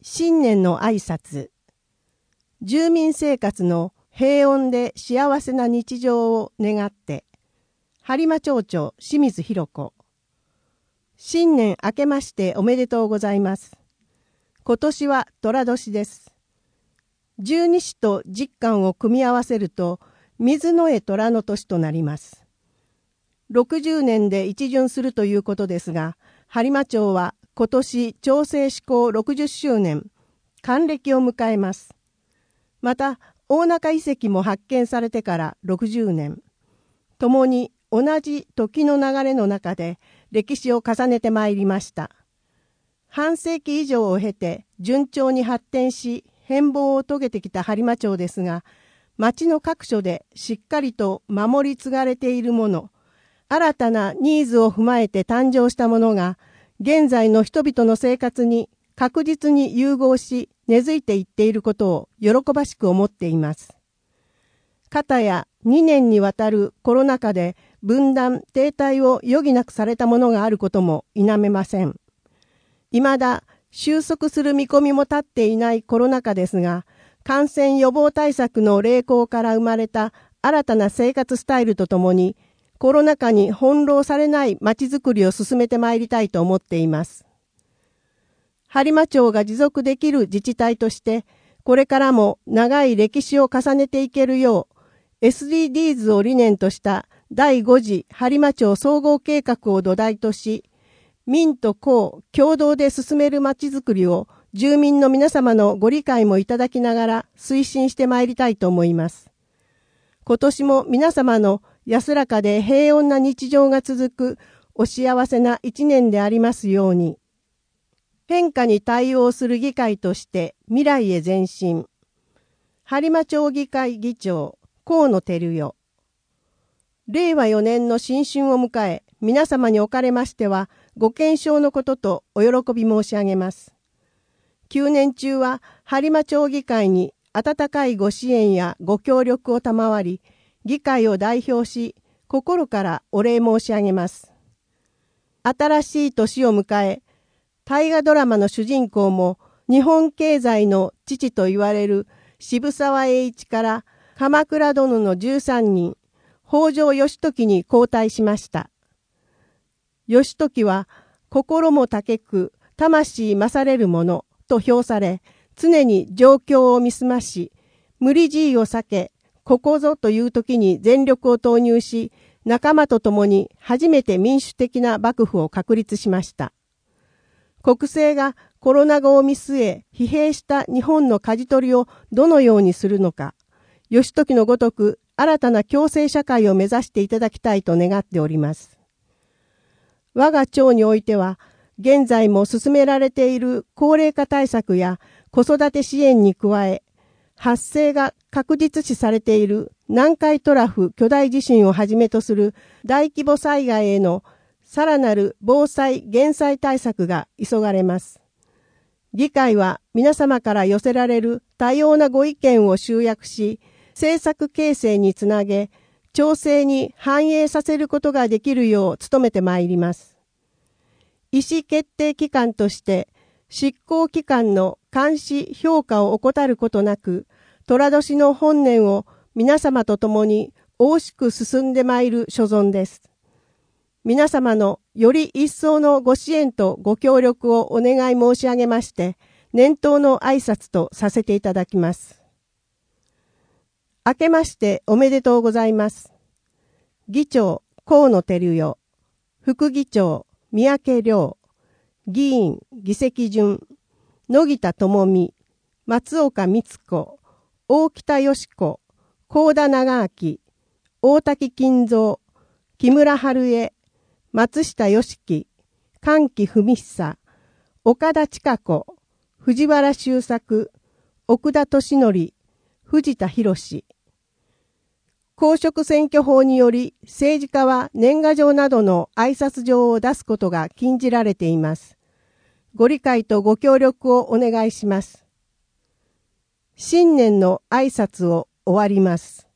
新年の挨拶。住民生活の平穏で幸せな日常を願って。播磨町長清水弘子。新年明けましておめでとうございます。今年は寅年です。十二支と十干を組み合わせると水の絵寅の年となります。60年で一巡するということですが、播磨町は今年町政施行60周年、還暦を迎えます。また、大中遺跡も発見されてから60年。共に同じ時の流れの中で歴史を重ねてまいりました。半世紀以上を経て順調に発展し変貌を遂げてきた播磨町ですが、町の各所でしっかりと守り継がれているもの、新たなニーズを踏まえて誕生したものが、現在の人々の生活に確実に融合し根付いていっていることを喜ばしく思っています。かたや2年にわたるコロナ禍で分断停滞を余儀なくされたものがあることも否めません。未だ収束する見込みも立っていないコロナ禍ですが、感染予防対策の励行から生まれた新たな生活スタイルとともに、コロナ禍に翻弄されないまちづくりを進めてまいりたいと思っています。播磨町が持続できる自治体として、これからも長い歴史を重ねていけるよう、SDGs を理念とした第5次播磨町総合計画を土台とし、民と公共同で進めるまちづくりを住民の皆様のご理解もいただきながら推進してまいりたいと思います。今年も皆様の安らかで平穏な日常が続くお幸せな一年でありますように。変化に対応する議会として未来へ前進。播磨町議会議長河野照代。令和4年の新春を迎え、皆様におかれましてはご健勝のこととお喜び申し上げます。9年中は播磨町議会に温かいご支援やご協力を賜り、議会を代表し、心からお礼申し上げます。新しい年を迎え、大河ドラマの主人公も日本経済の父と言われる渋沢栄一から鎌倉殿の13人、北条義時に交代しました。義時は心も高く魂勝れるものと評され、常に状況を見すまし、無理強いを避け、ここぞという時に全力を投入し、仲間と共に初めて民主的な幕府を確立しました。国政がコロナ後を見据え、疲弊した日本の舵取りをどのようにするのか、義時のごとく新たな共生社会を目指していただきたいと願っております。我が町においては、現在も進められている高齢化対策や子育て支援に加え、発生が確実視されている南海トラフ巨大地震をはじめとする大規模災害へのさらなる防災・減災対策が急がれます。議会は皆様から寄せられる多様なご意見を集約し、政策形成につなげ、町政に反映させることができるよう努めてまいります。意思決定機関として、執行機関の監視・評価を怠ることなく、寅年の本年を皆様と共に大しく進んでまいる所存です。皆様のより一層のご支援とご協力をお願い申し上げまして、年頭の挨拶とさせていただきます。明けましておめでとうございます。議長河野照代、副議長三宅亮、議員議席順、野木田智美、松岡光子、大北よし子、幸田長明、大滝金蔵、木村春江、松下よしき、菅木文久、岡田千佳子、藤原修作、奥田敏則、藤田博。公職選挙法により政治家は年賀状などの挨拶状を出すことが禁じられています。ご理解とご協力をお願いします。新年の挨拶を終わります。